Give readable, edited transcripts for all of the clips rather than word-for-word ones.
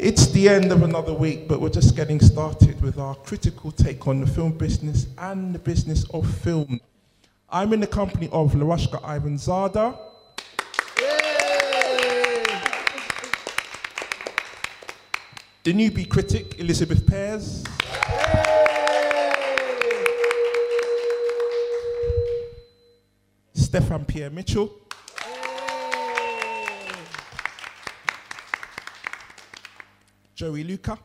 It's the end of another week, but we're just getting started with our critical take on the film business and the business of film. I'm in the company of Larushka Ivanzada. The newbie critic, Elizabeth Pears. Stefan Pierre Mitchell. Joey Luca.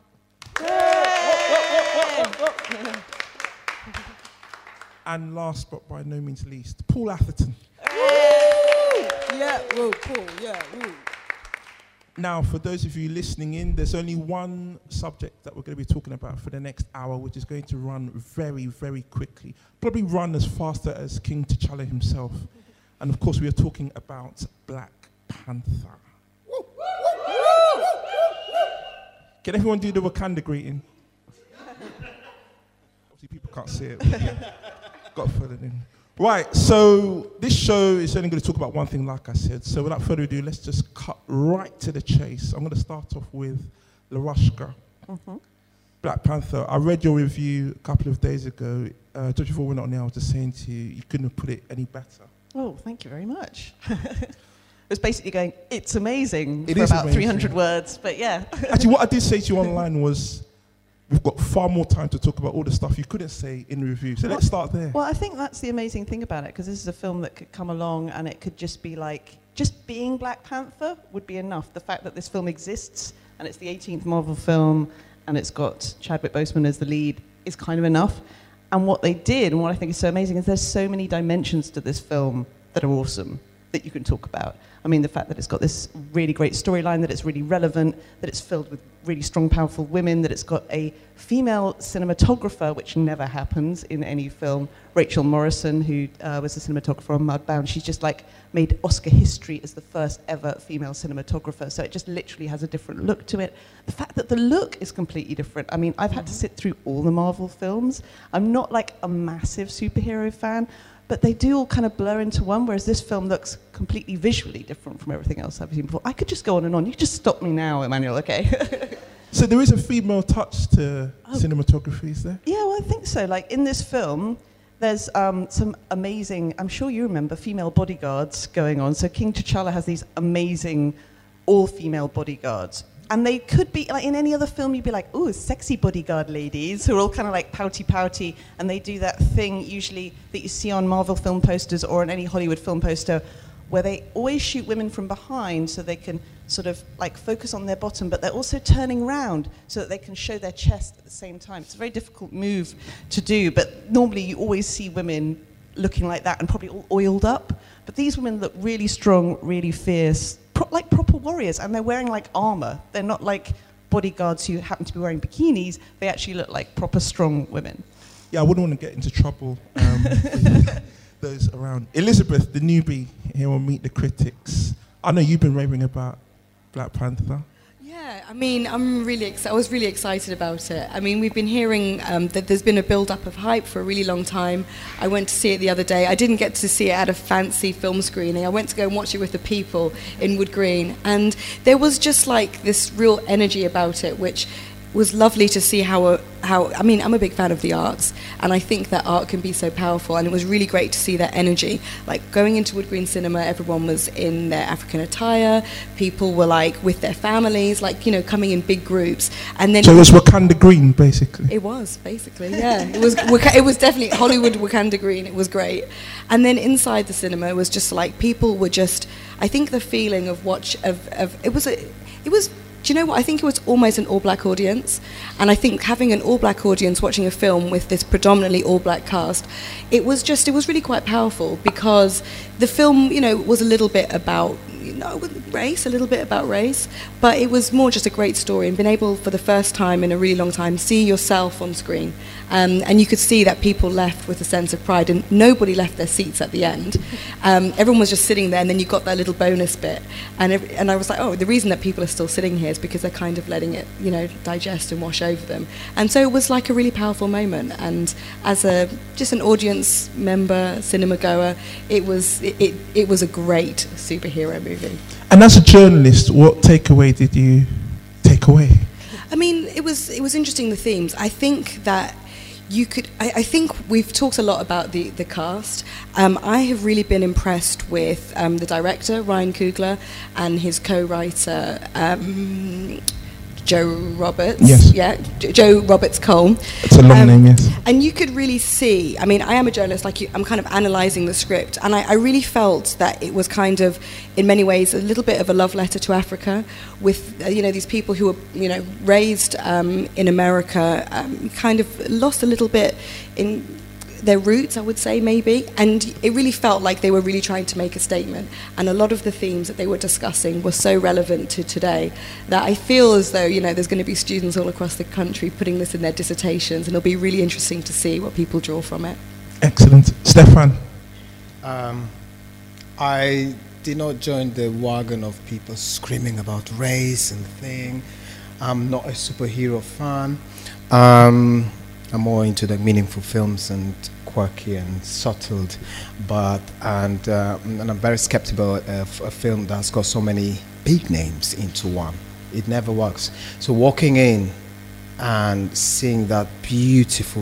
And last but by no means least, Paul Atherton. Yeah, whoa, Paul, yeah, woo. Now, for those of you listening in, there's only one subject that we're going to be talking about for the next hour, which is going to run very, very quickly. Probably run as faster as King T'Challa himself. And of course, we are talking about Black Panther. Can everyone do the Wakanda greeting? Obviously, people can't see it. Got to fill it in. Right, so this show is only going to talk about one thing, like I said. So without further ado, let's just cut right to the chase. I'm going to start off with Larushka. Black Panther. I read your review a couple of days ago. Just before we went on there, I was just saying to you, you couldn't have put it any better. Oh, thank you very much. It was basically going, it's amazing, It for is about amazing. 300 words, but yeah. Actually, what I did say to you online was, we've got far more time to talk about all the stuff you couldn't say in the review. So let's start there. Well, I think that's the amazing thing about it, because this is a film that could come along and it could just be like, just being Black Panther would be enough. The fact that this film exists and it's the 18th Marvel film and it's got Chadwick Boseman as the lead is kind of enough. And what they did, and what I think is so amazing, is there's so many dimensions to this film that are awesome, that you can talk about. I mean, the fact that it's got this really great storyline, that it's really relevant, that it's filled with really strong, powerful women, that it's got a female cinematographer, which never happens in any film. Rachel Morrison, who was the cinematographer on Mudbound, she's just like made Oscar history as the first ever female cinematographer. So it just literally has a different look to it. The fact that the look is completely different. I mean, I've had to sit through all the Marvel films. I'm not like a massive superhero fan, but they do all kind of blur into one, whereas this film looks completely visually different from everything else I've seen before. I could just go on and on. You just stop me now, Emmanuel, okay? So there is a female touch to cinematography, is there? Yeah, well, I think so. Like, in this film, there's some amazing, I'm sure you remember, female bodyguards going on. So King T'Challa has these amazing all-female bodyguards. And they could be, like in any other film, you'd be like, ooh, sexy bodyguard ladies, who are all kind of like pouty, and they do that thing usually that you see on Marvel film posters or on any Hollywood film poster, where they always shoot women from behind so they can sort of like focus on their bottom, but they're also turning around so that they can show their chest at the same time. It's a very difficult move to do, but normally you always see women looking like that and probably all oiled up. But these women look really strong, really fierce, like proper warriors, and they're wearing like armor. They're not like bodyguards who happen to be wearing bikinis. They actually look like proper strong women. Yeah, I wouldn't want to get into trouble those around. Elizabeth, the newbie here on Meet the Critics. I know you've been raving about Black Panther. Yeah, I mean, I was really excited about it. I mean, we've been hearing that there's been a build-up of hype for a really long time. I went to see it the other day. I didn't get to see it at a fancy film screening. I went to go and watch it with the people in Wood Green. And there was just like this real energy about it, which was lovely to see how I mean, I'm a big fan of the arts, and I think that art can be so powerful, and it was really great to see that energy. Like, going into Wood Green Cinema, everyone was in their African attire, people were like with their families, like, you know, coming in big groups, and then... So it was Wakanda Green, basically? It was, basically, yeah. It was definitely Hollywood Wakanda Green, it was great. And then inside the cinema, it was just like, people were just... I think the feeling of it was do you know what? I think it was almost an all-black audience. And I think having an all-black audience watching a film with this predominantly all-black cast, it was really quite powerful, because the film, you know, was a little bit about, you know, race, but it was more just a great story, and being able for the first time in a really long time see yourself on screen. And you could see that people left with a sense of pride, and nobody left their seats at the end. Everyone was just sitting there, and then you got that little bonus bit. And I was like, oh, the reason that people are still sitting here is because they're kind of letting it, you know, digest and wash over them. And so it was like a really powerful moment. And as just an audience member, cinema goer, it was a great superhero movie. And as a journalist, what takeaway did you take away? I mean, it was interesting, the themes. I think that you could. I think we've talked a lot about the cast. I have really been impressed with the director Ryan Coogler and his co-writer Joe Roberts. Yes. Yeah, Joe Roberts Cole. It's a long name, yes. And you could really see, I mean, I am a journalist, like you, I'm kind of analysing the script, and I really felt that it was kind of, in many ways, a little bit of a love letter to Africa, with, these people who were, raised in America, kind of lost a little bit in their roots, I would say, maybe, and it really felt like they were really trying to make a statement, and a lot of the themes that they were discussing were so relevant to today that I feel as though, there's going to be students all across the country putting this in their dissertations, and it'll be really interesting to see what people draw from it. Excellent. Stefan? I did not join the wagon of people screaming about race and thing. I'm not a superhero fan. I'm more into the meaningful films and quirky and subtle, and I'm very skeptical of a film that's got so many big names into one. It never works. So walking in and seeing that beautiful,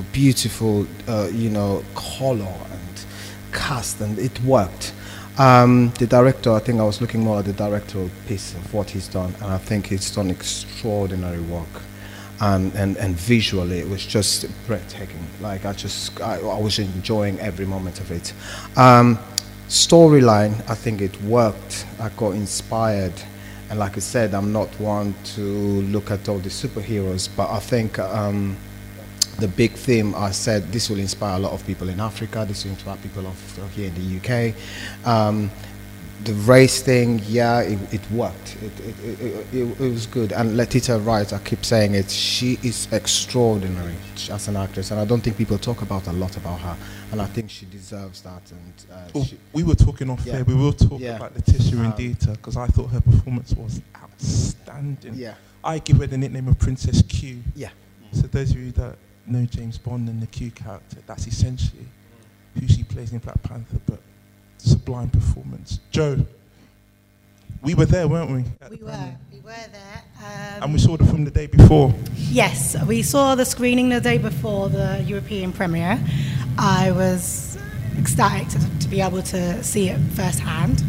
color and cast, and it worked. The director, I think I was looking more at the directorial piece of what he's done, and I think he's done extraordinary work. And visually, it was just breathtaking. Like I was enjoying every moment of it. Storyline, I think it worked. I got inspired, and like I said, I'm not one to look at all the superheroes, but I think the big theme, I said, this will inspire a lot of people in Africa. This will inspire people of here in the UK. The race thing, yeah, it worked. It was good. And Letitia Wright, I keep saying it, she is extraordinary as an actress, and I don't think people talk a lot about her, and I think she deserves that. And we were talking off there. We will talk about Letitia in detail, because I thought her performance was outstanding. Yeah. I give her the nickname of Princess Q. Yeah. So those of you that know James Bond and the Q character, that's essentially who she plays in Black Panther, but sublime performance. Joe, we were there, weren't we? We were there. And we saw the film the day before. Yes, we saw the screening the day before the European premiere. I was ecstatic to be able to see it firsthand.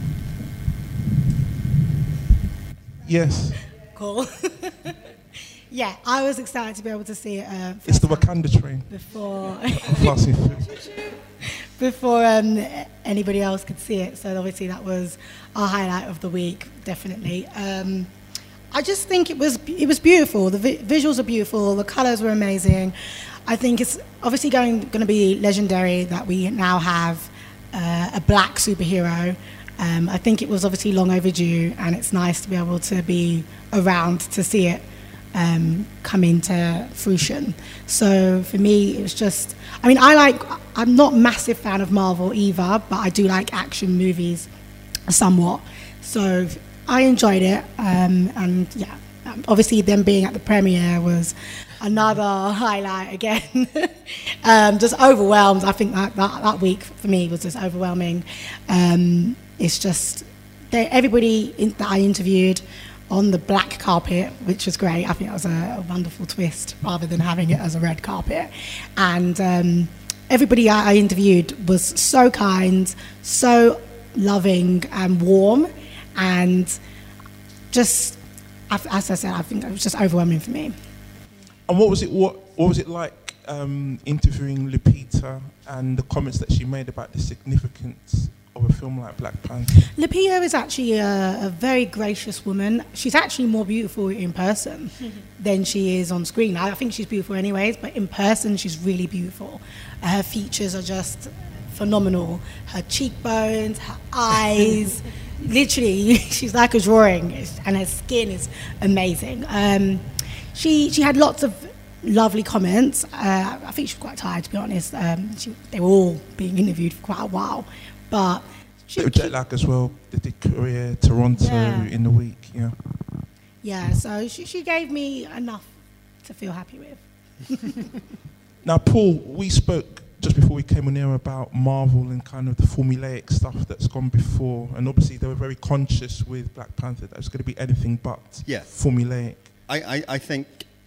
Yes. Cool. Yeah, I was excited to be able to see it it's the Wakanda train. Before anybody else could see it. So obviously that was our highlight of the week, definitely. I just think it was beautiful. The visuals are beautiful. The colours were amazing. I think it's obviously going to be legendary that we now have a black superhero. I think it was obviously long overdue, and it's nice to be able to be around to see it come into fruition. So for me, it was just, I'm not a massive fan of Marvel either, but I do like action movies somewhat. So I enjoyed it, and yeah, obviously them being at the premiere was another highlight again. Just overwhelmed. I think that week for me was just overwhelming. It's just everybody that I interviewed on the black carpet, which was great. I think that was a wonderful twist rather than having it as a red carpet. And everybody I interviewed was so kind, so loving and warm, and just, as I said, I think it was just overwhelming for me. And what was it like interviewing Lupita and the comments that she made about the significance of a film like Black Panther? Lupita is actually a very gracious woman. She's actually more beautiful in person than she is on screen. I think she's beautiful anyways, but in person she's really beautiful. Her features are just phenomenal. Her cheekbones, her eyes, literally, she's like a drawing, and her skin is amazing. She had lots of lovely comments. I think she was quite tired, to be honest. They were all being interviewed for quite a while. But they were jet lag as well. They did Korea, Toronto in the week, yeah. Yeah, so she gave me enough to feel happy with. Now, Paul, we spoke just before we came on air about Marvel and kind of the formulaic stuff that's gone before, and obviously they were very conscious with Black Panther that it's going to be anything but formulaic. I think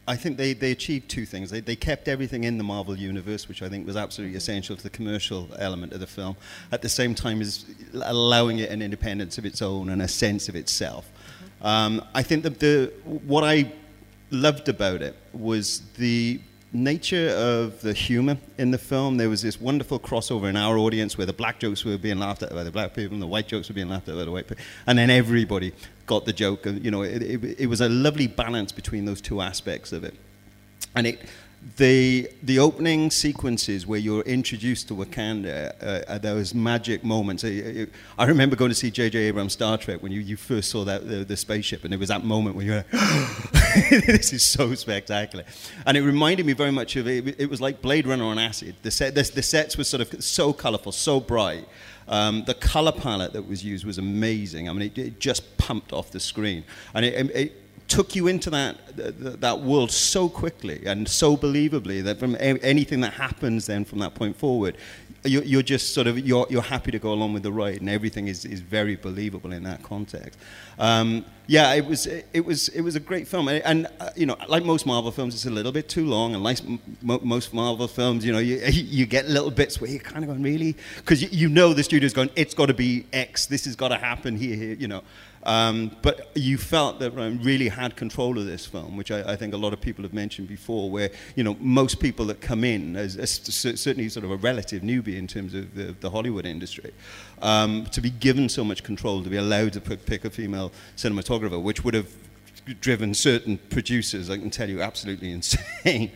I think they achieved two things. They kept everything in the Marvel universe, which I think was absolutely essential to the commercial element of the film, at the same time as allowing it an independence of its own and a sense of itself. I think that what I loved about it was the nature of the humor in the film. There was this wonderful crossover in our audience where the black jokes were being laughed at by the black people and the white jokes were being laughed at by the white people, and then everybody got the joke. You know, it was a lovely balance between those two aspects of it. And the opening sequences where you're introduced to Wakanda, those magic moments. I remember going to see J.J. Abrams' Star Trek when you first saw that the spaceship, and there was that moment where you're like, this is so spectacular. And it reminded me very much of it was like Blade Runner on acid. The sets were sort of so colorful, so bright. The color palette that was used was amazing. I mean, it just pumped off the screen, and it took you into that world so quickly and so believably that from anything that happens then from that point forward, you're just sort of you're happy to go along with the ride, and everything is very believable in that context. Yeah, it was a great film, and you know, like most Marvel films, it's a little bit too long, and like most Marvel films, you know, you get little bits where you're kind of going, really, because you know the studio's going, it's got to be X, this has got to happen here, you know. But you felt that Ryan really had control of this film, which I think a lot of people have mentioned before, where, you know, most people that come in as certainly sort of a relative newbie in terms of the Hollywood industry, to be given so much control, to be allowed to pick a female cinematographer, which would have driven certain producers, I can tell you, absolutely insane,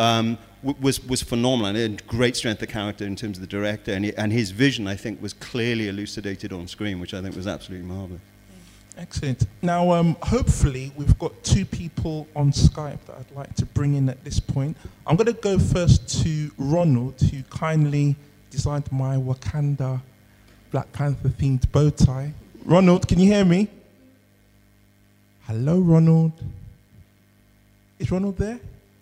was phenomenal, and great strength of character in terms of the director, and his vision, I think, was clearly elucidated on screen, which I think was absolutely marvelous. Excellent. Now, hopefully, we've got two people on Skype that I'd like to bring in at this point. I'm going to go first to Ronald, who kindly designed my Wakanda Black Panther themed bow tie. Ronald, can you hear me? Hello, Ronald. Is Ronald there?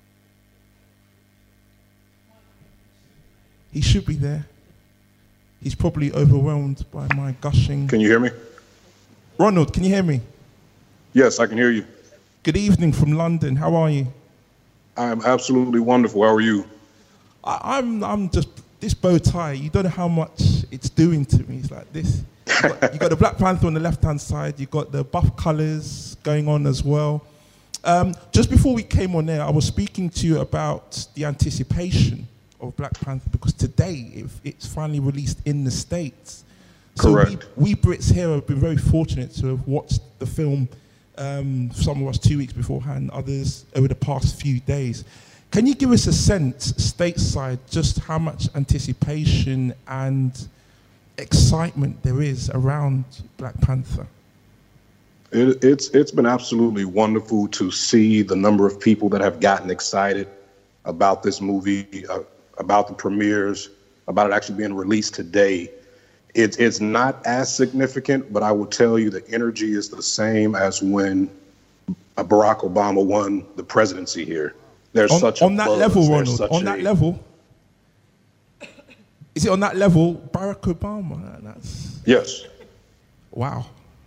He should be there. He's probably overwhelmed by my gushing. Can you hear me? Ronald, can you hear me? Yes, I can hear you. Good evening from London. How are you? I'm absolutely wonderful. How are you? I'm just, this bow tie, you don't know how much it's doing to me. It's like this. You got the Black Panther on the left-hand side. You got the buff colors going on as well. Just before we came on air, I was speaking to you about the anticipation of Black Panther, because today it's finally released in the States. Correct. So we Brits here have been very fortunate to have watched the film, some of us 2 weeks beforehand, others over the past few days. Can you give us a sense, stateside, just how much anticipation and excitement there is around Black Panther? It's been absolutely wonderful to see the number of people that have gotten excited about this movie, about the premieres, about it actually being released today. It's not as significant, but I will tell you the energy is the same as when Barack Obama won the presidency here. There's such on that level, Ronald. On that level, is it on that level, Barack Obama? That's yes. Wow.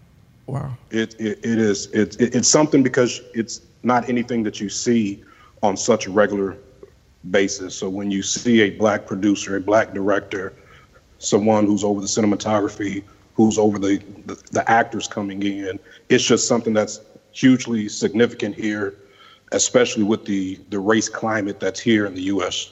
It's something, because it's not anything that you see on such a regular basis. So when you see a black producer, a black director, someone who's over the cinematography, who's over the actors coming in, it's just something that's hugely significant here, especially with the race climate that's here in the U.S.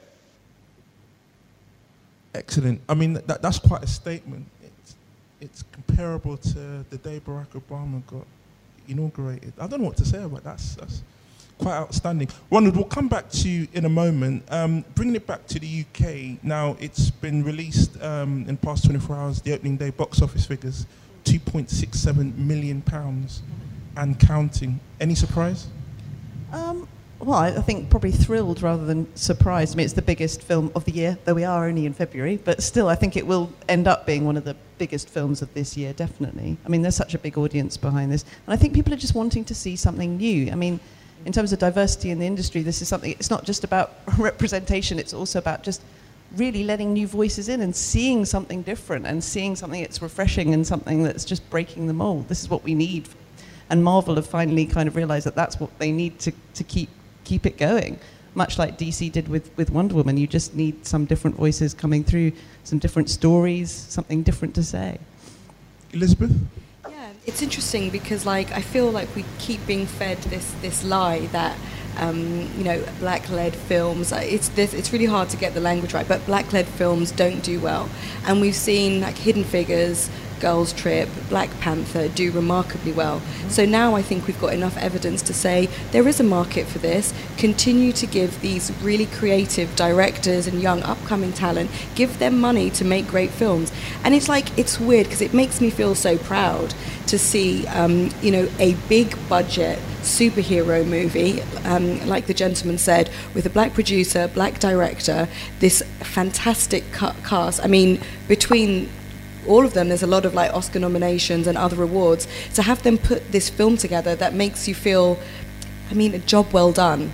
Excellent. I mean, that's quite a statement. It's comparable to the day Barack Obama got inaugurated. I don't know what to say about that. That's quite outstanding. Ronald, we'll come back to you in a moment. Bringing it back to the UK, now it's been released in the past 24 hours, the opening day box office figures, £2.67 million and counting. Any surprise? Well, I think probably thrilled rather than surprised. I mean, it's the biggest film of the year, though we are only in February, but still I think it will end up being one of the biggest films of this year, definitely. I mean, there's such a big audience behind this. And I think people are just wanting to see something new. I mean, in terms of diversity in the industry, this is something, it's not just about representation, it's also about just really letting new voices in and seeing something different and seeing something that's refreshing and something that's just breaking the mold. This is what we need. And Marvel have finally kind of realized that that's what they need to keep keep it going. Much like DC did with Wonder Woman, you just need some different voices coming through, some different stories, something different to say. Elizabeth? Yeah, it's interesting because like I feel like we keep being fed this lie that black-led films. It's really hard to get the language right, but black-led films don't do well, and we've seen like Hidden Figures, Girls Trip, Black Panther do remarkably well. So now I think we've got enough evidence to say there is a market for this. Continue to give these really creative directors and young upcoming talent, give them money to make great films. And it's weird because it makes me feel so proud to see a big budget superhero movie, like the gentleman said, with a black producer, black director, this fantastic cast. I mean, between all of them, there's a lot of like Oscar nominations and other awards. To have them put this film together, that makes you feel, a job well done.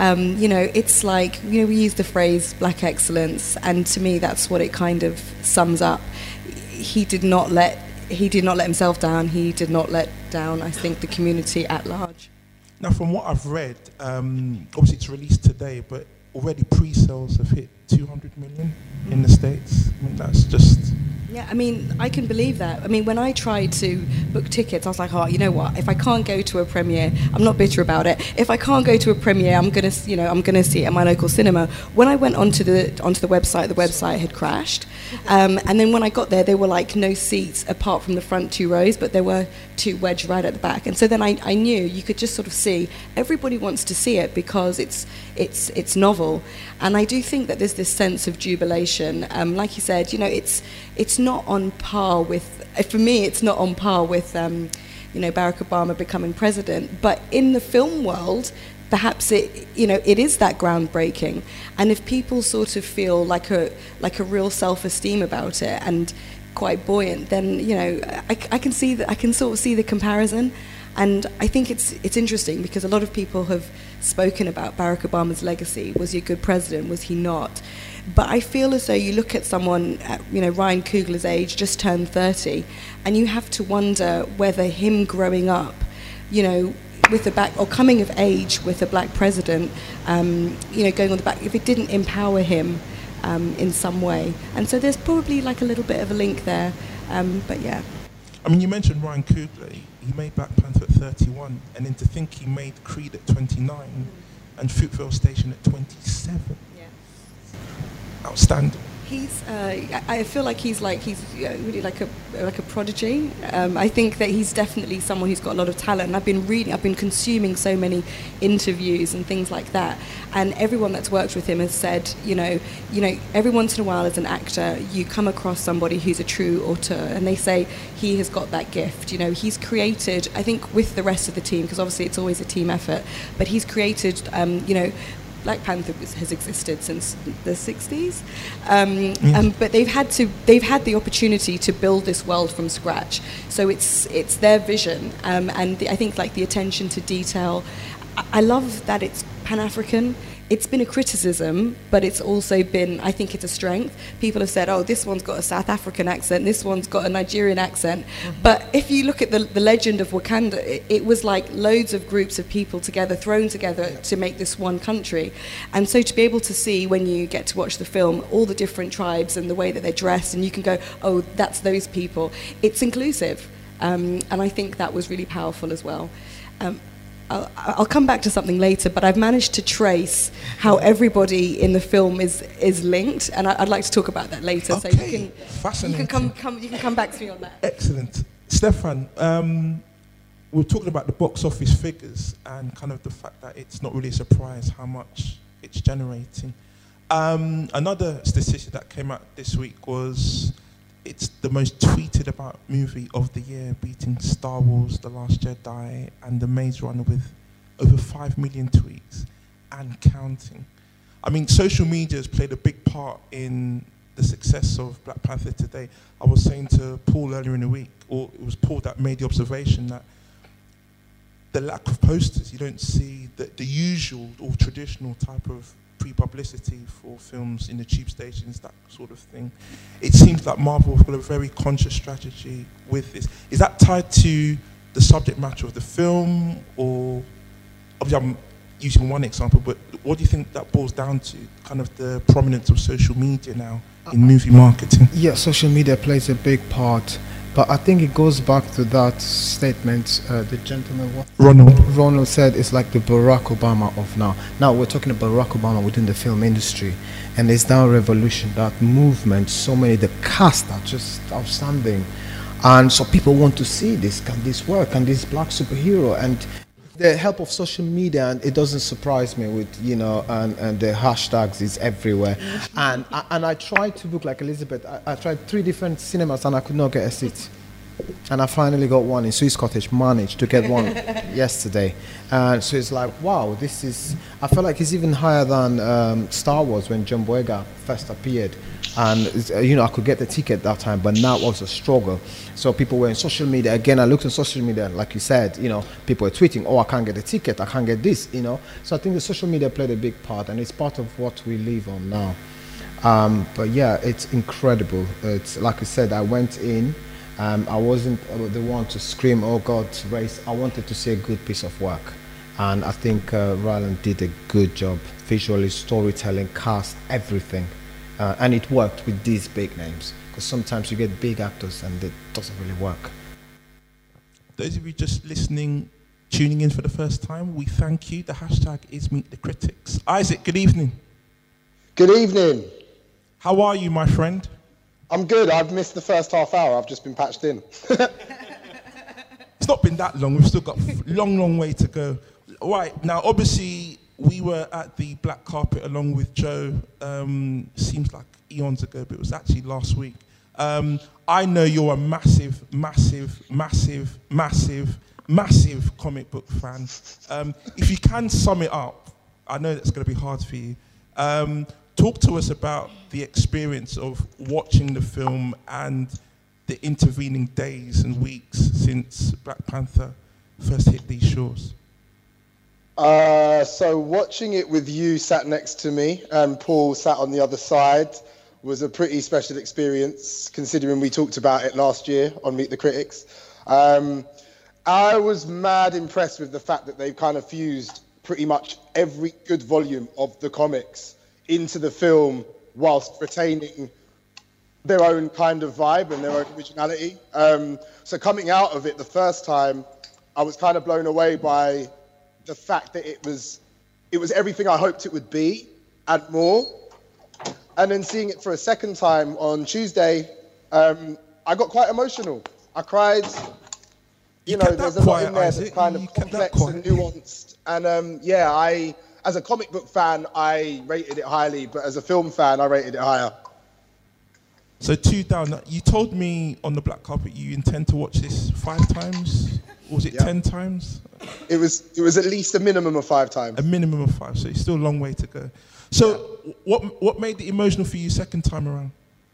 It's like, we use the phrase black excellence, and to me that's what it kind of sums up. He did not let himself down. He did not let down, I think, the community at large. Now, from what I've read, obviously it's released today, but already pre-sales have hit 200 million in the States. That's just... Yeah, I can believe that. When I tried to book tickets, I was like, you know what? If I can't go to a premiere, I'm not bitter about it. If I can't go to a premiere, I'm gonna see it at my local cinema. When I went onto the website, the website had crashed, and then when I got there were like no seats apart from the front 2 rows, but there were 2 wedged right at the back. And so then I knew you could just sort of see everybody wants to see it because it's novel, and I do think that there's this sense of jubilation. Like you said, it's not on par with, for me, it's not on par with, Barack Obama becoming president. But in the film world, perhaps it is that groundbreaking. And if people sort of feel like a real self-esteem about it and quite buoyant, then I can see that. I can sort of see the comparison. And I think it's interesting because a lot of people have spoken about Barack Obama's legacy. Was he a good president? Was he not? But I feel as though you look at someone, Ryan Coogler's age, just turned 30, and you have to wonder whether him growing up, with or coming of age with a black president, going on the back, if it didn't empower him in some way. And so there's probably like a little bit of a link there, but yeah. You mentioned Ryan Coogler. He made Black Panther at 31, and then to think he made Creed at 29 and Fruitvale Station at 27. Yeah. Outstanding. I feel like he's really like a prodigy. I think that he's definitely someone who's got a lot of talent. And I've been consuming so many interviews and things like that. And everyone that's worked with him has said, every once in a while as an actor, you come across somebody who's a true auteur, and they say he has got that gift. He's created, I think, with the rest of the team, because obviously it's always a team effort, but he's created, Black Panther has existed since the 60s, but they've had the opportunity to build this world from scratch. So it's their vision, and I think like the attention to detail. I love that it's Pan-African. It's been a criticism, but it's also been, I think it's a strength. People have said, this one's got a South African accent, this one's got a Nigerian accent. Mm-hmm. But if you look at the legend of Wakanda, it was like loads of groups of people thrown together to make this one country. And so to be able to see, when you get to watch the film, all the different tribes and the way that they're dressed, and you can go, that's those people. It's inclusive. And I think that was really powerful as well. I'll come back to something later, but I've managed to trace how everybody in the film is linked, and I'd like to talk about that later. Okay. So you Fascinating. can come back to me on that. Excellent. Stefan, we're talking about the box office figures and kind of the fact that it's not really a surprise how much it's generating. Another statistic that came out this week was it's the most tweeted about movie of the year, beating Star Wars, The Last Jedi, and The Maze Runner with over 5 million tweets and counting. Social media has played a big part in the success of Black Panther today. I was saying to Paul earlier in the week, or it was Paul that made the observation that the lack of posters, you don't see the usual or traditional type of pre-publicity for films in the tube stations, that sort of thing. It seems like Marvel have got a very conscious strategy with this. Is that tied to the subject matter of the film, or obviously I'm using one example, but what do you think that boils down to? Kind of the prominence of social media now in movie marketing. Yeah, social media plays a big part, but I think it goes back to that statement the gentleman Ronald said. It's like the Barack Obama of now. Now we're talking about Barack Obama within the film industry, and it's that revolution, that movement. So many, the cast are just outstanding, and so people want to see this. Can this work? Can this black superhero? And the help of social media, and it doesn't surprise me with, you know, and the hashtags is everywhere. And I tried to book, like Elizabeth, I tried 3 different cinemas and I could not get a seat. And I finally got one in Swiss Cottage, managed to get one yesterday. And so it's like, wow, this is, I feel like it's even higher than Star Wars when John Boyega first appeared. And, you know, I could get the ticket that time, but now it was a struggle. So people were in social media. Again, I looked on social media, like you said, you know, people were tweeting, oh, I can't get a ticket, I can't get this, you know. So I think the social media played a big part, and it's part of what we live on now. But yeah, it's incredible. It's like I said, I went in, I wasn't the one to scream, oh God, race. I wanted to see a good piece of work. And I think Ryland did a good job, visually, storytelling, cast, everything. And it worked with these big names, because sometimes you get big actors and it doesn't really work. Those of you just listening, tuning in for the first time, we thank you. The hashtag is Meet the Critics. Isaac, good evening. Good evening. How are you, my friend? I'm good. I've missed the first half hour. I've just been patched in. It's not been that long. We've still got a long way to go. Right, now, obviously, we were at the black carpet along with Joe, seems like eons ago, but it was actually last week. I know you're a massive comic book fan. If you can sum it up, I know that's going to be hard for you. Talk to us about the experience of watching the film and the intervening days and weeks since Black Panther first hit these shores. So watching it with you sat next to me and Paul sat on the other side was a pretty special experience, considering we talked about it last year on Meet the Critics. I was mad impressed with the fact that they've kind of fused pretty much every good volume of the comics into the film whilst retaining their own kind of vibe and their own originality. So coming out of it the first time, I was kind of blown away by the fact that it was everything I hoped it would be and more. And then seeing it for a second time on Tuesday, I got quite emotional. I cried. You know, there's a lot in there that's kind of complex and nuanced. And yeah, as a comic book fan, I rated it highly, but as a film fan, I rated it higher. So 2 down. You told me on the black carpet you intend to watch this 5 times. Or was it 10 times? It was at least a minimum of 5 times. A minimum of 5, so it's still a long way to go. So what made it emotional for you second time around?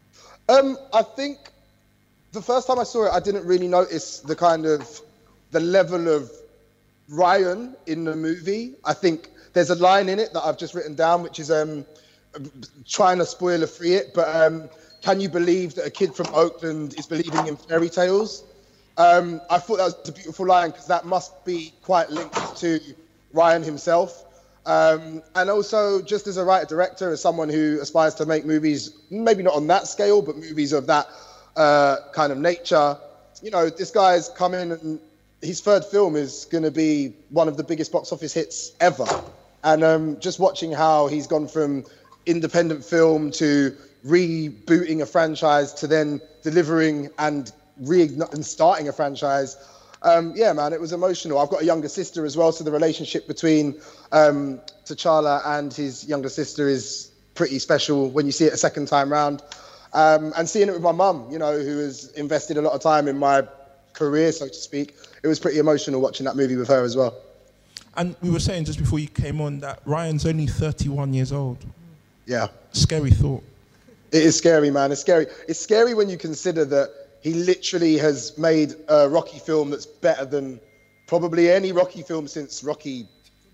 I think the first time I saw it, I didn't really notice the level of Ryan in the movie. I think there's a line in it that I've just written down, which is trying to spoiler free it, but can you believe that a kid from Oakland is believing in fairy tales? I thought that was a beautiful line, because that must be quite linked to Ryan himself. And also, just as a writer-director, as someone who aspires to make movies, maybe not on that scale, but movies of that kind of nature, you know, this guy's come in and his third film is going to be one of the biggest box office hits ever. And just watching how he's gone from independent film to rebooting a franchise to then delivering and starting a franchise. Yeah, man, it was emotional. I've got a younger sister as well, so the relationship between T'Challa and his younger sister is pretty special when you see it a second time round. And seeing it with my mum, you know, who has invested a lot of time in my career, so to speak, it was pretty emotional watching that movie with her as well. And we were saying just before you came on that Ryan's only 31 years old. Yeah. Scary thought. It is scary, man. It's scary. It's scary when you consider that he literally has made a Rocky film that's better than probably any Rocky film since Rocky.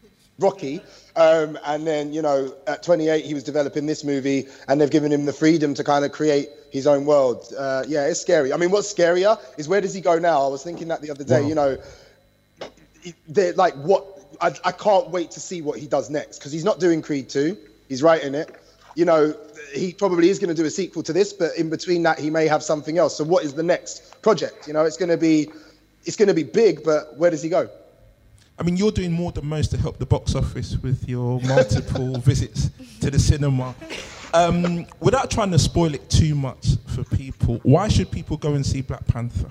And then, you know, at 28, he was developing this movie, and they've given him the freedom to kind of create his own world. Yeah, it's scary. I mean, what's scarier is where does he go now? I was thinking that the other day, you know, like what I can't wait to see what he does next, because he's not doing Creed 2. He's writing it. You know, he probably is going to do a sequel to this, but in between that, he may have something else. So what is the next project? You know, it's going to be big, but where does he go? I mean, you're doing more than most to help the box office with your multiple visits to the cinema. Without trying to spoil it too much for people, why should people go and see Black Panther?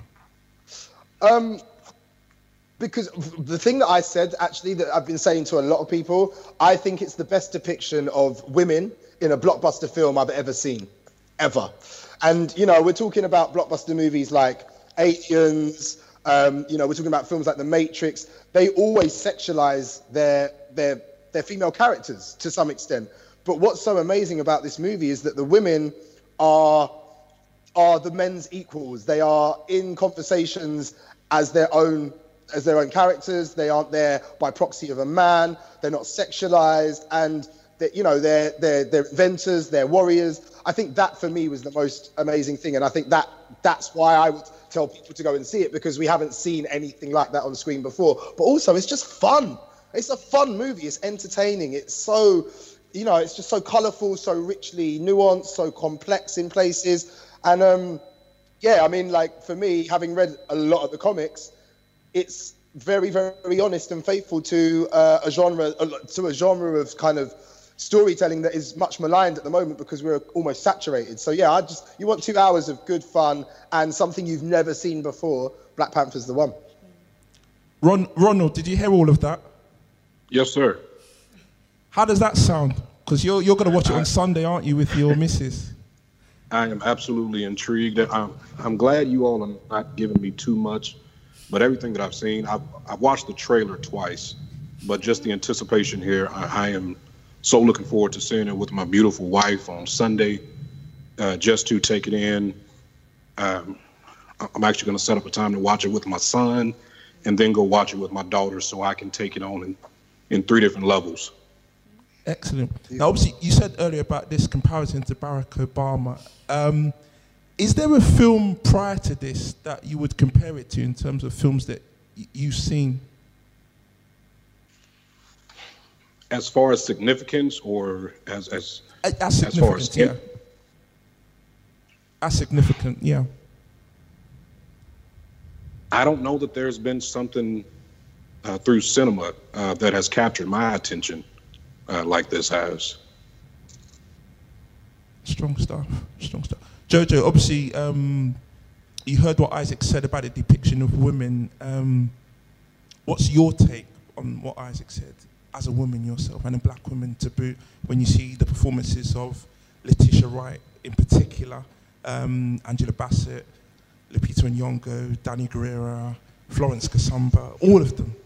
Because the thing that I said, actually, that I've been saying to a lot of people, I think it's the best depiction of women in a blockbuster film I've ever seen, ever. And, you know, we're talking about blockbuster movies like Aliens, you know, we're talking about films like The Matrix. They always sexualize their female characters to some extent. But what's so amazing about this movie is that the women are the men's equals. They are in conversations as their own characters. They aren't there by proxy of a man. They're not sexualized, and they're inventors, they're warriors. I think that for me was the most amazing thing, and I think that's why I would tell people to go and see it, because we haven't seen anything like that on screen before. But also, it's just fun. It's a fun movie. It's entertaining. It's so, it's just so colourful, so richly nuanced, so complex in places. And I mean, like, for me, having read a lot of the comics, it's very, very honest and faithful to a genre of kind of storytelling that is much maligned at the moment because we're almost saturated. So yeah, you want 2 hours of good fun and something you've never seen before, Black Panther's the one. Ronald, did you hear all of that? Yes, sir. How does that sound? Because you're going to watch it on Sunday, aren't you, with your missus? I am absolutely intrigued. I'm glad you all are not giving me too much, but everything that I've seen, I've watched the trailer twice, but just the anticipation here, I am so looking forward to seeing it with my beautiful wife on Sunday, just to take it in. I'm actually going to set up a time to watch it with my son and then go watch it with my daughter so I can take it on in 3 different levels. Excellent. Now, obviously, you said earlier about this comparison to Barack Obama. Is there a film prior to this that you would compare it to in terms of films that you've seen? As far as significance, or as far as yeah. As significant, yeah. I don't know that there's been something through cinema that has captured my attention like this has. Strong stuff. Jojo, obviously, you heard what Isaac said about the depiction of women. What's your take on what Isaac said as a woman yourself, and a black woman to boot, when you see the performances of Letitia Wright in particular, Angela Bassett, Lupita Nyong'o, Danny Guerrero, Florence Kasumba, all of them?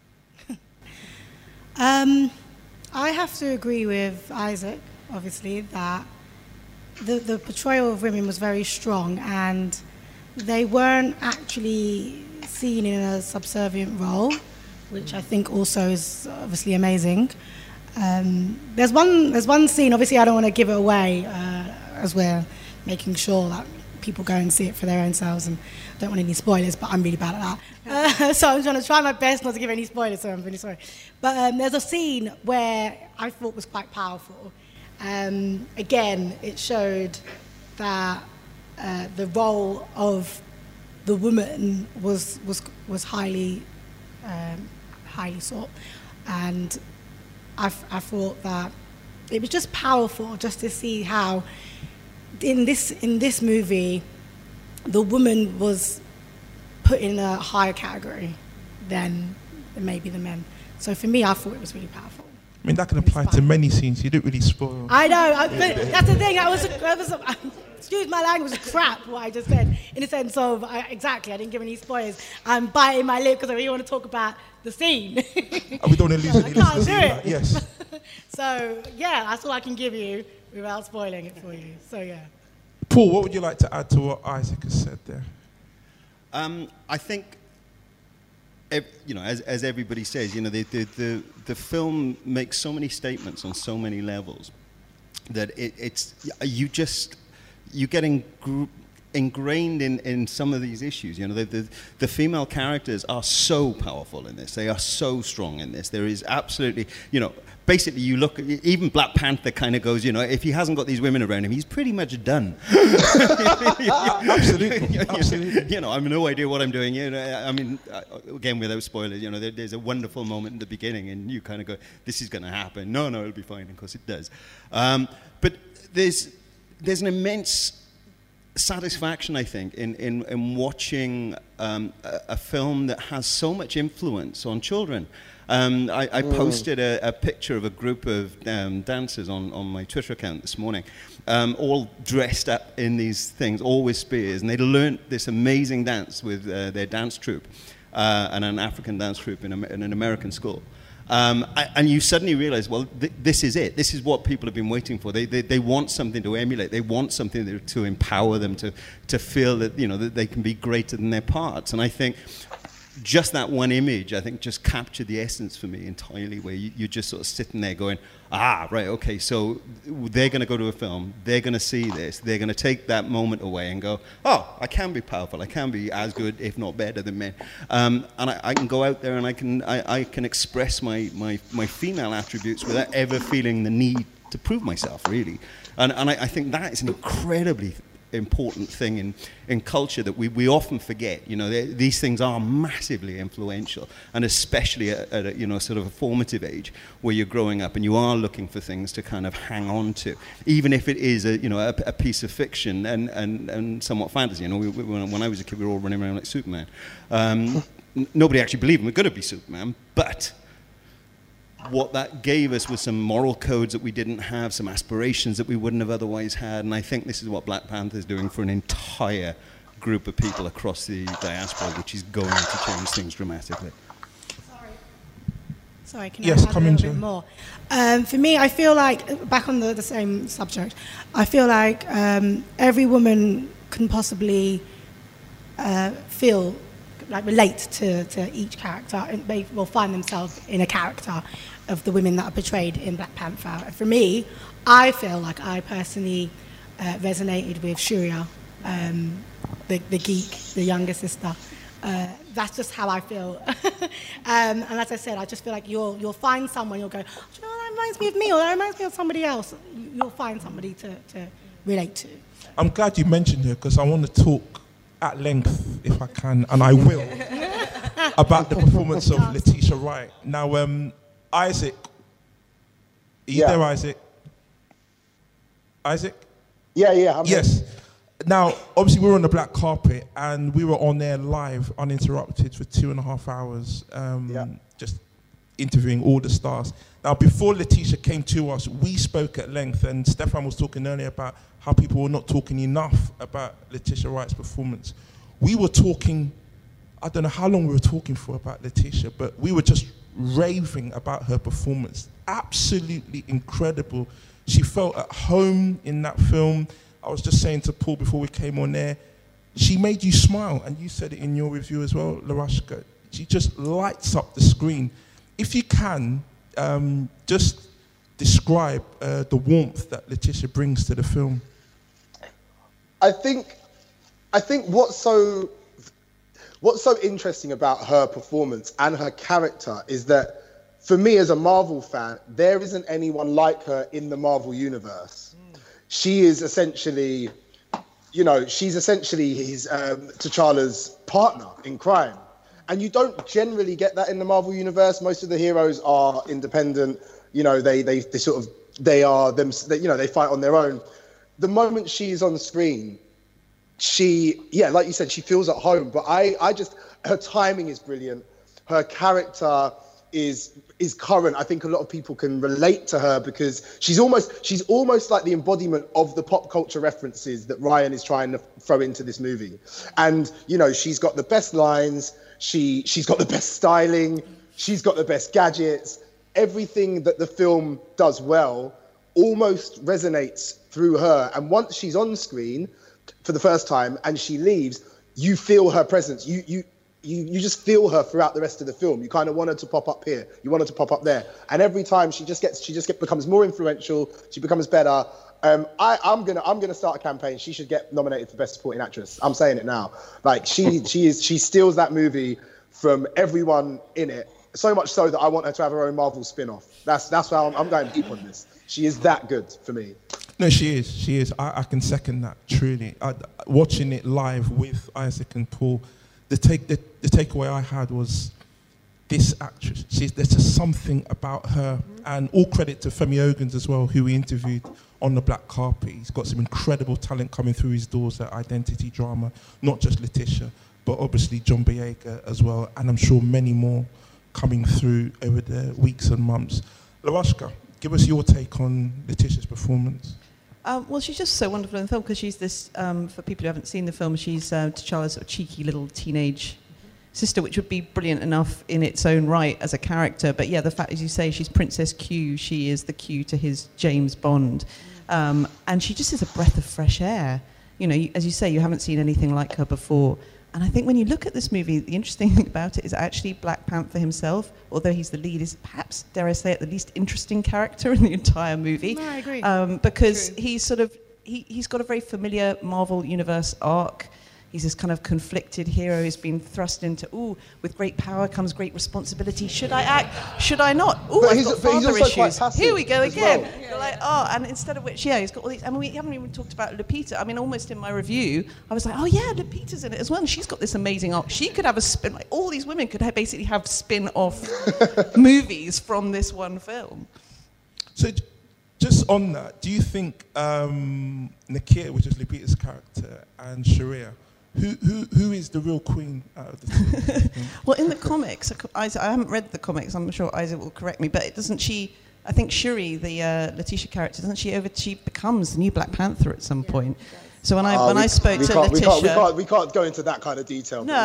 I have to agree with Isaac, obviously, that the portrayal of women was very strong, and they weren't actually seen in a subservient role, which I think also is obviously amazing. There's one scene, obviously I don't want to give it away as we're making sure that people go and see it for their own selves, and I don't want any spoilers, but I'm really bad at that. So I'm trying to try my best not to give any spoilers, so I'm really sorry. But there's a scene where I thought was quite powerful. Again, it showed that the role of the woman was highly sought, and I thought that it was just powerful just to see how in this movie the woman was put in a higher category than maybe the men. So for me, I thought it was really powerful. I mean, that can apply to many scenes. You didn't really spoil. I know, but that's the thing. I was excuse my language, crap what I just said, in the sense of, exactly, I didn't give any spoilers. I'm biting my lip because I really want to talk about the scene. We don't want to lose any listeners. Can't do it. Yes. So, yeah, that's all I can give you without spoiling it for you. So, yeah. Paul, what would you like to add to what Isaac has said there? I think, as everybody says, the film makes so many statements on so many levels that you're getting ingrained in some of these issues. You know, the female characters are so powerful in this. They are so strong in this. There is absolutely, you know, basically you look, even Black Panther kind of goes, you know, if he hasn't got these women around him, he's pretty much done. Absolutely. You know, I have no idea what I'm doing here. I mean, again, without spoilers, you know, there's a wonderful moment in the beginning and you kind of go, this is going to happen. No, it'll be fine. Of course it does. But there's an immense satisfaction, I think, in watching a film that has so much influence on children. I posted a picture of a group of dancers on my Twitter account this morning, all dressed up in these things, all with spears, and they'd learnt this amazing dance with their dance troupe and an African dance troupe in an American school. And you suddenly realize, well, this is it. This is what people have been waiting for. They want something to emulate. They want something to empower them to feel that, you know, that they can be greater than their parts. And I think just that one image, I think, just captured the essence for me entirely, where you're just sort of sitting there going, right, okay, so they're going to go to a film, they're going to see this, they're going to take that moment away and go, oh, I can be powerful, I can be as good, if not better than men. And I can go out there and I can express my female attributes without ever feeling the need to prove myself, really. And I think that is an incredibly important thing in culture that we often forget. You know, these things are massively influential, and especially at a, you know, sort of a formative age where you're growing up and you are looking for things to kind of hang on to, even if it is a piece of fiction and somewhat fantasy. You know, when I was a kid, we were all running around like Superman. Nobody actually believed we're going to be Superman, but what that gave us was some moral codes that we didn't have, some aspirations that we wouldn't have otherwise had, and I think this is what Black Panther is doing for an entire group of people across the diaspora, which is going to change things dramatically. Sorry, can yes, I add a little bit more? For me, I feel like, back on the same subject, I feel like every woman can possibly feel, like, relate to each character, and they will find themselves in a character of the women that are portrayed in Black Panther. For me, I feel like I personally resonated with Shuri, the geek, the younger sister. That's just how I feel. And as I said, I just feel like you'll find someone, you'll go, oh, you know, that reminds me of me, or that reminds me of somebody else. You'll find somebody to relate to. I'm glad you mentioned her, because I want to talk at length, if I can, and I will, about the performance of Letitia Wright. Now, Isaac, are you there, Isaac? Isaac? Yeah, I'm yes. Now, obviously, we were on the black carpet, and we were on there live, uninterrupted, for 2.5 hours, just interviewing all the stars. Now, before Letitia came to us, we spoke at length, and Stefan was talking earlier about how people were not talking enough about Letitia Wright's performance. We were talking, I don't know how long we were talking for about Letitia, but we were just raving about her performance. Absolutely incredible. She felt at home in that film. I was just saying to Paul before we came on there, she made you smile, and you said it in your review as well, Larashka. She just lights up the screen. If you can, just describe the warmth that Letitia brings to the film. I think what's so interesting about her performance and her character is that, for me as a Marvel fan, there isn't anyone like her in the Marvel universe. She is essentially, you know, she's essentially his T'Challa's partner in crime. And you don't generally get that in the Marvel universe. Most of the heroes are independent. You know, they fight on their own. The moment she's on screen, like you said, she feels at home. But her timing is brilliant. Her character is current. I think a lot of people can relate to her because she's almost like the embodiment of the pop culture references that Ryan is trying to throw into this movie. And, you know, she's got the best lines. She's got the best styling. She's got the best gadgets. Everything that the film does well almost resonates through her. And once she's on screen for the first time and she leaves, you feel her presence. You just feel her throughout the rest of the film. You kind of want her to pop up here. You want her to pop up there. And every time she just becomes more influential. She becomes better. I'm gonna start a campaign. She should get nominated for Best Supporting Actress. I'm saying it now. Like she steals that movie from everyone in it. So much so that I want her to have her own Marvel spin-off. That's how I'm going deep on this. She is that good for me. No, she is. I can second that, truly. Watching it live with Isaac and Paul, the takeaway I had was this actress, there's just something about her, and all credit to Femi Ogans as well, who we interviewed on the black carpet. He's got some incredible talent coming through his doors at Identity Drama, not just Letitia, but obviously John Boyega as well, and I'm sure many more coming through over the weeks and months. Lawashka, give us your take on Letitia's performance. Well, she's just so wonderful in the film because she's this, for people who haven't seen the film, she's T'Challa's sort of cheeky little teenage sister, which would be brilliant enough in its own right as a character. But yeah, the fact, as you say, she's Princess Q. She is the Q to his James Bond. And she just is a breath of fresh air. You know, as you say, you haven't seen anything like her before. And I think when you look at this movie, the interesting thing about it is actually Black Panther himself, although he's the lead, is perhaps, dare I say it, the least interesting character in the entire movie. No, I agree. Because True. he's sort of, he's got a very familiar Marvel Universe arc. He's this kind of conflicted hero who's been thrust into, with great power comes great responsibility. Should I act? Should I not? I've got father issues. Here we go again. Well. You're like, and instead of which, he's got all these, I mean, we haven't even talked about Lupita. I mean, almost in my review, I was like, Lupita's in it as well. And she's got this amazing arc. She could have a spin, like all these women could basically have spin-off movies from this one film. So just on that, do you think Nakia, which is Lupita's character, and Sharia, who is the real queen out of the two? Well, in the comics, I haven't read the comics. I'm sure Isaac will correct me, but doesn't she? I think Shuri, the Letitia character, doesn't she? She becomes the new Black Panther at some point. So when I spoke to Letitia, we can't go into that kind of detail. No.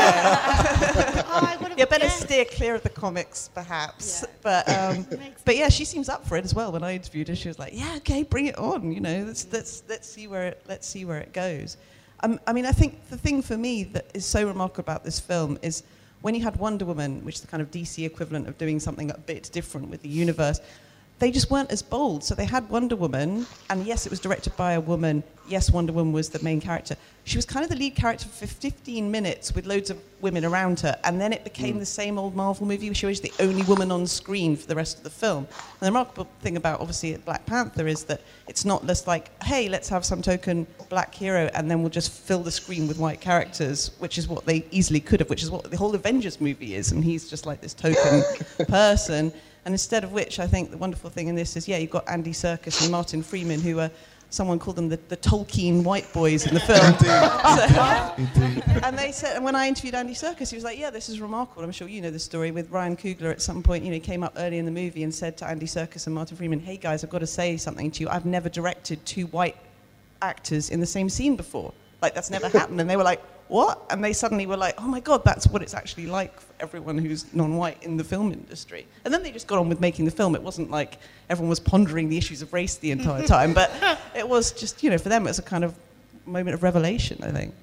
Better steer clear of the comics, perhaps. Yeah. But yeah, she seems up for it as well. When I interviewed her, she was like, "Yeah, okay, bring it on. You know, let's see where it goes." I mean, I think the thing for me that is so remarkable about this film is when you had Wonder Woman, which is the kind of DC equivalent of doing something a bit different with the universe, they just weren't as bold. So they had Wonder Woman, and yes, it was directed by a woman. Yes, Wonder Woman was the main character. She was kind of the lead character for 15 minutes with loads of women around her, and then it became the same old Marvel movie where she was the only woman on screen for the rest of the film. And the remarkable thing about, obviously, Black Panther is that it's not just like, hey, let's have some token black hero, and then we'll just fill the screen with white characters, which is what they easily could have, which is what the whole Avengers movie is, and he's just like this token person. And instead of which, I think the wonderful thing in this is, you've got Andy Serkis and Martin Freeman, who are, someone called them the Tolkien white boys in the film. Indeed. And they said, and when I interviewed Andy Serkis, he was like, this is remarkable. I'm sure you know the story with Ryan Coogler at some point, he came up early in the movie and said to Andy Serkis and Martin Freeman, hey guys, I've got to say something to you. I've never directed two white actors in the same scene before. Like, that's never happened. And they were like, what? And they suddenly were like, oh my God, that's what it's actually like for everyone who's non-white in the film industry. And then they just got on with making the film. It wasn't like everyone was pondering the issues of race the entire time, but it was just, for them, it was a kind of moment of revelation, I think.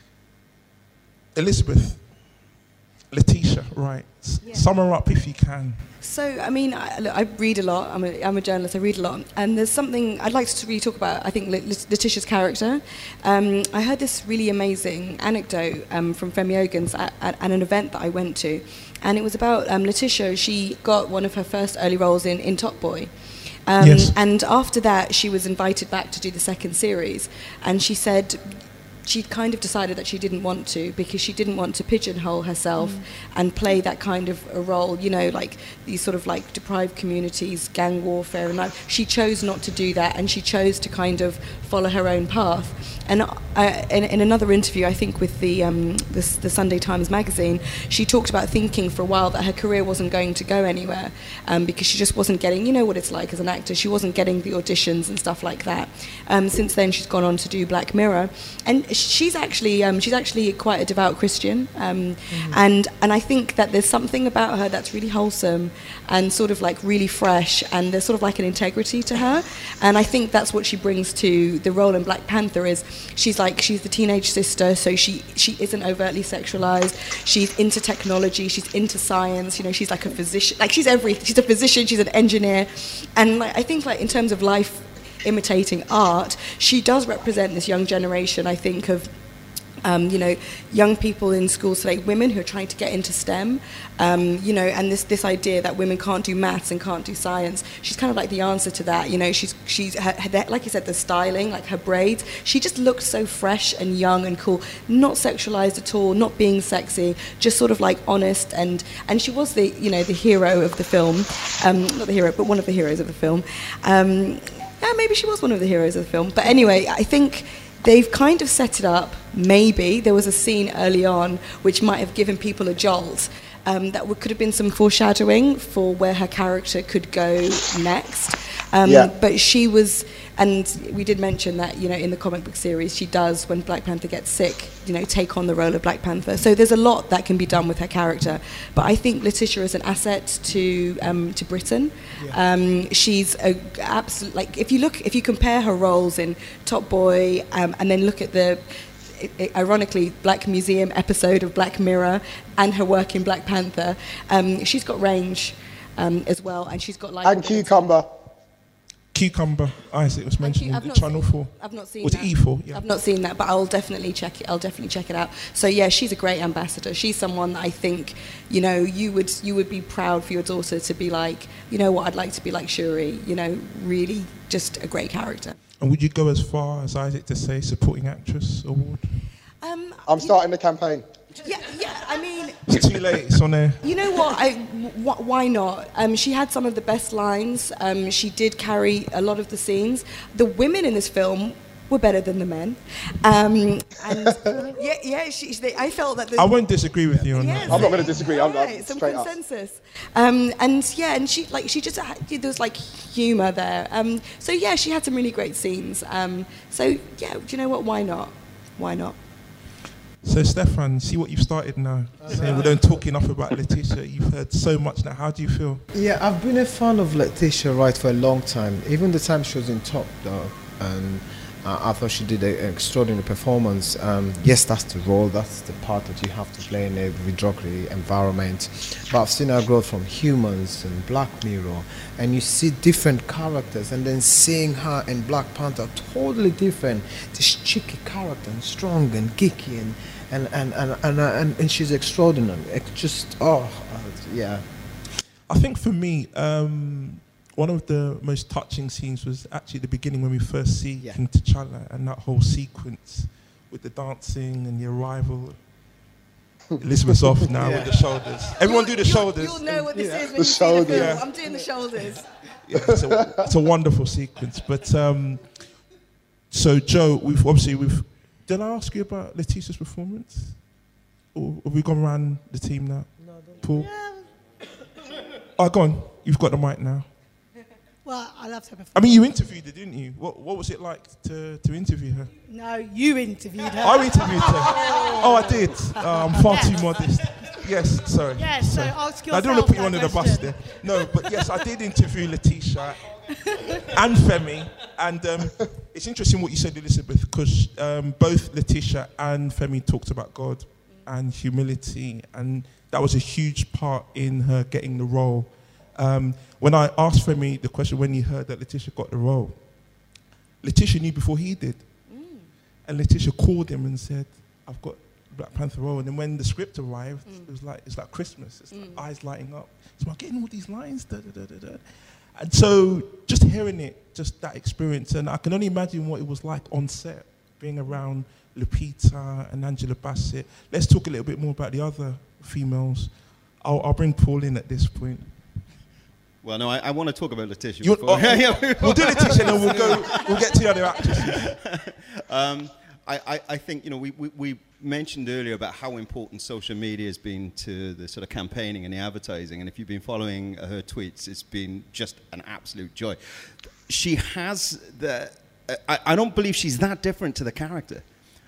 Elizabeth, Letitia, right. Sum her up if you can. So, I mean, I read a lot. I'm a journalist. I read a lot. And there's something I'd like to really talk about, I think, Letitia's character. I heard this really amazing anecdote from Femi Ogans at an event that I went to. And it was about Letitia. She got one of her first early roles in Top Boy. Yes. And after that, she was invited back to do the second series. And she said she'd kind of decided that she didn't want to, because she didn't want to pigeonhole herself and play that kind of a role, like these sort of like deprived communities, gang warfare, and like, she chose not to do that, and she chose to kind of follow her own path. And in another interview, I think with the Sunday Times magazine, she talked about thinking for a while that her career wasn't going to go anywhere, because she just wasn't getting, what it's like as an actor, she wasn't getting the auditions and stuff like that. Since then, she's gone on to do Black Mirror, and she's actually quite a devout Christian, and I think that there's something about her that's really wholesome and sort of like really fresh, and there's sort of like an integrity to her, and I think that's what she brings to the role in Black Panther. Is she's the teenage sister, so she isn't overtly sexualized. She's into technology, she's into science, she's like a physician, like she's everything. She's a physician, she's an engineer, and like I think like in terms of life imitating art, she does represent this young generation, I think, of young people in schools today, women who are trying to get into STEM, and this idea that women can't do maths and can't do science. She's kind of like the answer to that. She's like you said, the styling, like her braids. She just looked so fresh and young and cool, not sexualized at all, not being sexy, just sort of like honest. And she was the hero of the film, not the hero, but one of the heroes of the film. Maybe she was one of the heroes of the film. But anyway, I think they've kind of set it up. Maybe there was a scene early on which might have given people a jolt. That could have been some foreshadowing for where her character could go next. But she was, and we did mention that, in the comic book series, she does, when Black Panther gets sick, take on the role of Black Panther. So there's a lot that can be done with her character. But I think Letitia is an asset to Britain. Yeah. She's a absolute, like, if you compare her roles in Top Boy, and then look at the, ironically, Black Museum episode of Black Mirror and her work in Black Panther, she's got range as well, and she's got like... And Cucumber, Isaac was mentioned in Channel 4. I've not seen that. Was it E4? Yeah. I've not seen that, but I'll definitely check it out. So yeah, she's a great ambassador. She's someone that I think, you would be proud for your daughter to be like, I'd like to be like Shuri. Really just a great character. And would you go as far as Isaac to say supporting actress award? I'm starting the campaign. Yeah. I mean, it's too late. It's on there. You know what? Why not? She had some of the best lines. She did carry a lot of the scenes. The women in this film were better than the men. I felt that. I won't disagree with you on that. I'm not going to disagree. I'm some straight consensus. And she just there was like humour there. So yeah, she had some really great scenes. So yeah, do you know what? Why not? Why not? So Stefan, see what you've started now. Saying we don't talk enough about Letitia. You've heard so much now. How do you feel? Yeah, I've been a fan of Letitia Wright for a long time. Even the time she was in Top Dog, and I thought she did an extraordinary performance. Yes, that's the role, that's the part that you have to play in a mediocre environment. But I've seen her grow from Humans and Black Mirror, and you see different characters, and then seeing her in Black Panther, totally different. This cheeky character, and strong and geeky, and she's extraordinary. It's just, yeah. I think for me, one of the most touching scenes was actually the beginning when we first see King T'Challa, and that whole sequence with the dancing and the arrival. Elizabeth's off now with the shoulders. Everyone do the shoulders. You'll know what this is when you see the film. I'm doing the shoulders. Yeah, it's a wonderful sequence. But so Joe, we've did I ask you about Letitia's performance? Or have we gone around the team now? No, Paul? Yeah. Oh, go on. You've got the mic now. Well, I loved her performance. I mean, you interviewed her, didn't you? What was it like to interview her? No, you interviewed her. I interviewed her. Oh, I did. I'm far too modest. Yes, sorry. Yes, so ask yourself. I don't want to put you under the bus there. No, but yes, I did interview Letitia and Femi. And it's interesting what you said, Elizabeth, because both Letitia and Femi talked about God and humility. And that was a huge part in her getting the role. When I asked Femi the question when he heard that Letitia got the role, Letitia knew before he did. And Letitia called him and said, I've got Black Panther role. And then when the script arrived, it's like Christmas. It's like eyes lighting up. So I'm getting all these lines. Da, da, da, da, da. And so just hearing it, just that experience, and I can only imagine what it was like on set, being around Lupita and Angela Bassett. Let's talk a little bit more about the other females. I'll bring Paul in at this point. Well, no, I want to talk about Letitia. We'll do Letitia, and then we'll get to the other actresses. I think, we mentioned earlier about how important social media has been to the sort of campaigning and the advertising, and if you've been following her tweets, it's been just an absolute joy. She has I don't believe she's that different to the character.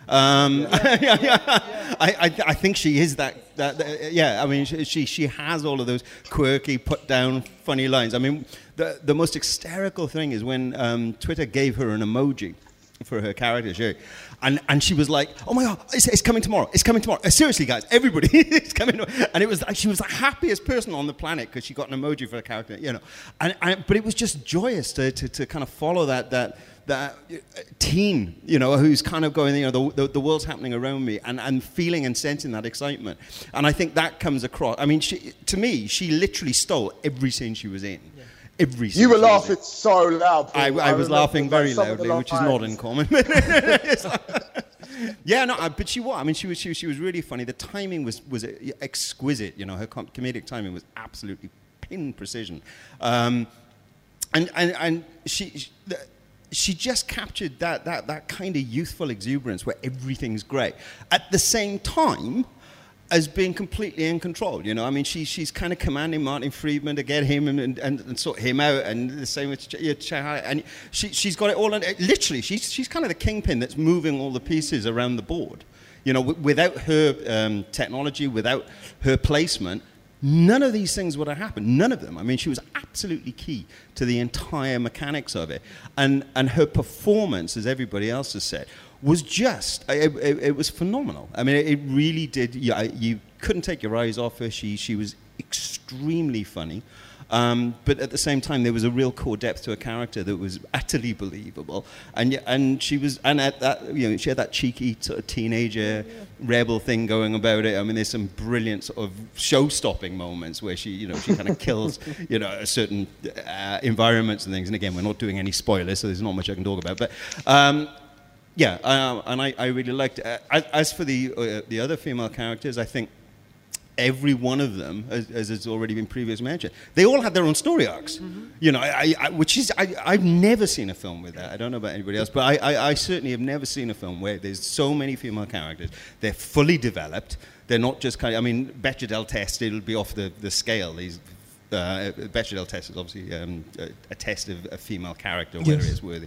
I think she is that. I mean, she has all of those quirky, put down, funny lines. I mean, the most hysterical thing is when Twitter gave her an emoji for her character, and she was like, "Oh my God, it's coming tomorrow! It's coming tomorrow! Seriously, guys, everybody, it's coming!" And it was like she was the happiest person on the planet because she got an emoji for her character, you know. But it was just joyous to kind of follow that teen, you know, who's kind of going, you know, the world's happening around me, and feeling and sensing that excitement. And I think that comes across. I mean, to me, she literally stole every scene she was in. Yeah. Every scene. You were laughing so loud. I was laughing very loudly, which is not uncommon. Yeah, no, but she was. I mean, she was really funny. The timing was exquisite. You know, her comedic timing was absolutely pin precision, and she just captured that kind of youthful exuberance where everything's great at the same time as being completely in control. You know, I mean, she's kind of commanding Martin Friedman to get him and sort him out, and the same with Chai, and she's got it all. Literally, she's kind of the kingpin that's moving all the pieces around the board. You know, without her technology, without her placement, none of these things would have happened. None of them. I mean, she was absolutely key to the entire mechanics of it. And her performance, as everybody else has said, was just, it was phenomenal. I mean, it really did. You couldn't take your eyes off her. She was extremely funny. But at the same time, there was a real core depth to her character that was utterly believable, and she was, and at that, you know, she had that cheeky sort of teenager rebel thing going about it. I mean, there's some brilliant sort of show-stopping moments where she kind of kills, you know, a certain environments and things. And again, we're not doing any spoilers, so there's not much I can talk about. But yeah, and I really liked it. As for the other female characters, I think every one of them, as has already been previously mentioned, they all had their own story arcs. Mm-hmm. You know, I've never seen a film with that. I don't know about anybody else, but I certainly have never seen a film where there's so many female characters. They're fully developed. They're not just kind of, I mean, Bechdel test, it'll be off the scale. These Bechdel test is obviously a test of a female character, whether it is worthy.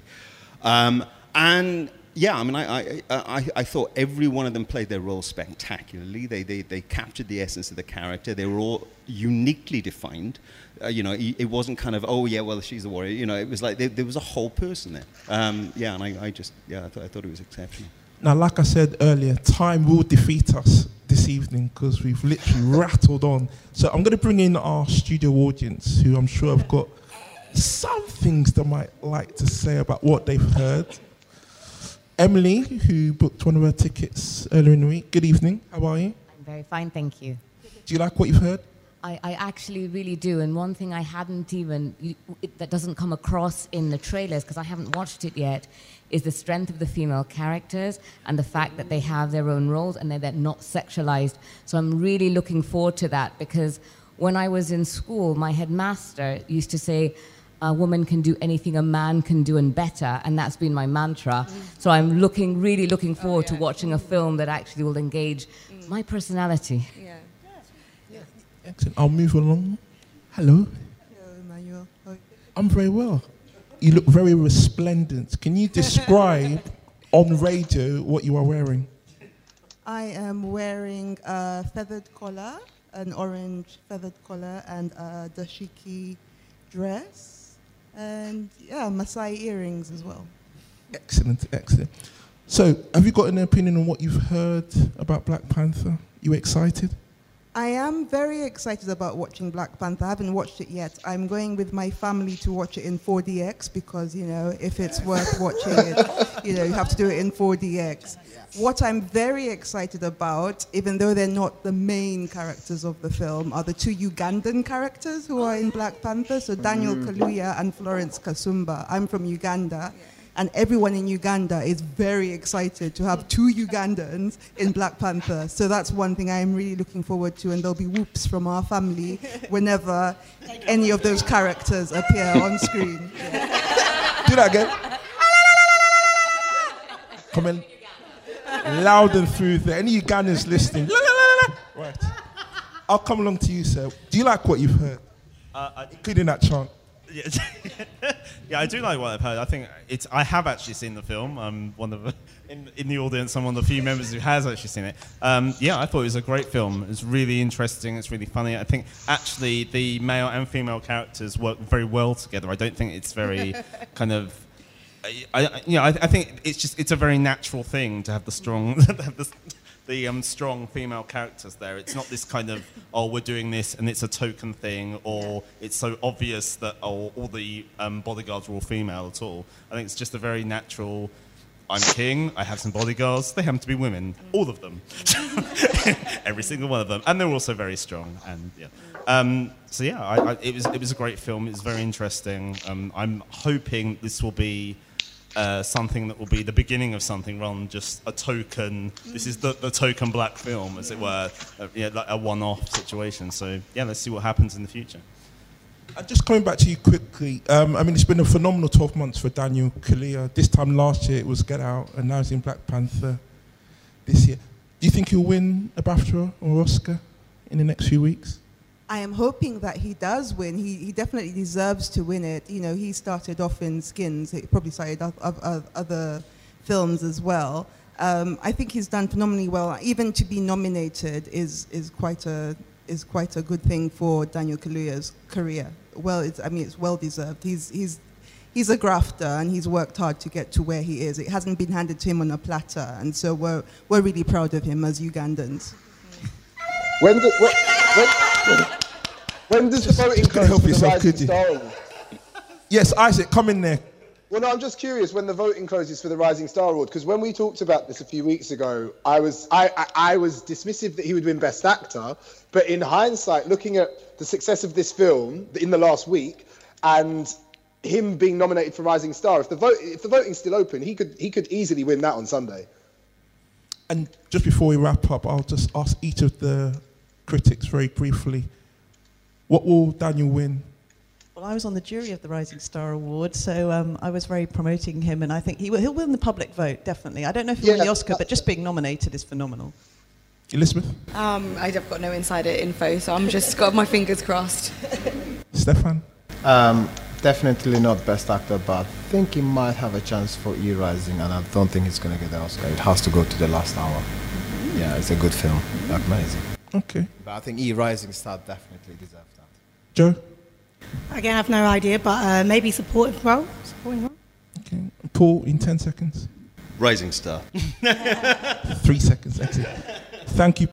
And yeah, I mean, I thought every one of them played their role spectacularly. They captured the essence of the character. They were all uniquely defined. You know, it wasn't kind of, oh yeah, well, she's the warrior. You know, it was like there was a whole person there. Yeah, and I thought it was exceptional. Now, like I said earlier, time will defeat us this evening because we've literally rattled on. So I'm going to bring in our studio audience, who I'm sure have got some things they might like to say about what they've heard. Emily, who booked one of her tickets earlier in the week. Good evening. How are you? I'm very fine, thank you. Do you like what you've heard? I actually really do. And one thing I hadn't that doesn't come across in the trailers, because I haven't watched it yet, is the strength of the female characters and the fact that they have their own roles and they're not sexualized. So I'm really looking forward to that, because when I was in school, my headmaster used to say, a woman can do anything a man can do and better, and that's been my mantra. So I'm really looking forward to watching a film that actually will engage my personality. Yeah. Excellent. I'll move along. Hello. Hello, Emmanuel. I'm very well. You look very resplendent. Can you describe on radio what you are wearing? I am wearing a feathered collar, an orange feathered collar, and a dashiki dress. And yeah, Maasai earrings as well. Excellent. So, have you got an opinion on what you've heard about Black Panther? You excited? I am very excited about watching Black Panther. I haven't watched it yet. I'm going with my family to watch it in 4DX because, you know, if it's worth watching it, you know, you have to do it in 4DX. What I'm very excited about, even though they're not the main characters of the film, are the two Ugandan characters who are in Black Panther. So Daniel Kaluuya and Florence Kasumba. I'm from Uganda. And everyone in Uganda is very excited to have two Ugandans in Black Panther. So that's one thing I'm really looking forward to. And there'll be whoops from our family whenever any of those characters appear on screen. Do that again. Come in. Loud and through there. Any Ugandans listening? Right. I'll come along to you, sir. Do you like what you've heard? Including that chant. Yeah, I do like what I've heard. I think I have actually seen the film. I'm one of in the audience. I'm one of the few members who has actually seen it. Yeah, I thought it was a great film. It's really interesting. It's really funny. I think actually the male and female characters work very well together. I don't think it's very kind of I think it's a very natural thing to have the strong, strong female characters there. It's not this kind of, oh, we're doing this and it's a token thing, or it's so obvious that all the bodyguards are all female at all. I think it's just a very natural, I'm king, I have some bodyguards, they happen to be women, all of them. Every single one of them. And they're also very strong. And it was a great film. It was very interesting. I'm hoping this will be something that will be the beginning of something rather than just a token. This is the token black film, as it were, like a one-off situation. So, let's see what happens in the future. Just coming back to you quickly, it's been a phenomenal 12 months for Daniel Kaluuya. This time last year it was Get Out, and now he's in Black Panther this year. Do you think he'll win a BAFTA or Oscar in the next few weeks? I am hoping that he does win. He definitely deserves to win it. You know, he started off in Skins. He probably started other films as well. I think he's done phenomenally well. Even to be nominated is quite a good thing for Daniel Kaluuya's career. Well, it's well deserved. He's a grafter and he's worked hard to get to where he is. It hasn't been handed to him on a platter, and so we're really proud of him as Ugandans. When does the voting close for the Rising Star Award? Yes, Isaac, come in there. Well, no, I'm just curious when the voting closes for the Rising Star Award, because when we talked about this a few weeks ago, I was dismissive that he would win Best Actor, but in hindsight, looking at the success of this film in the last week and him being nominated for Rising Star, if the voting's still open, he could easily win that on Sunday. And just before we wrap up, I'll just ask each of the critics very briefly, what will Daniel win? Well, I was on the jury of the Rising Star Award, so I was very promoting him, and I think he'll win the public vote, definitely. I don't know if he'll win the Oscar, but just being nominated is phenomenal. Elizabeth? I've got no insider info, so I'm just got my fingers crossed. Stefan? Definitely not Best Actor, but I think he might have a chance for E-Rising, and I don't think he's going to get the Oscar. It has to go to the last hour. Yeah, it's a good film. Amazing. Okay. But I think E-Rising Star definitely deserves that. Joe? Again, I have no idea, but maybe supporting role. Okay. Paul, in 10 seconds. Rising Star. 3 seconds, that's it. Thank you.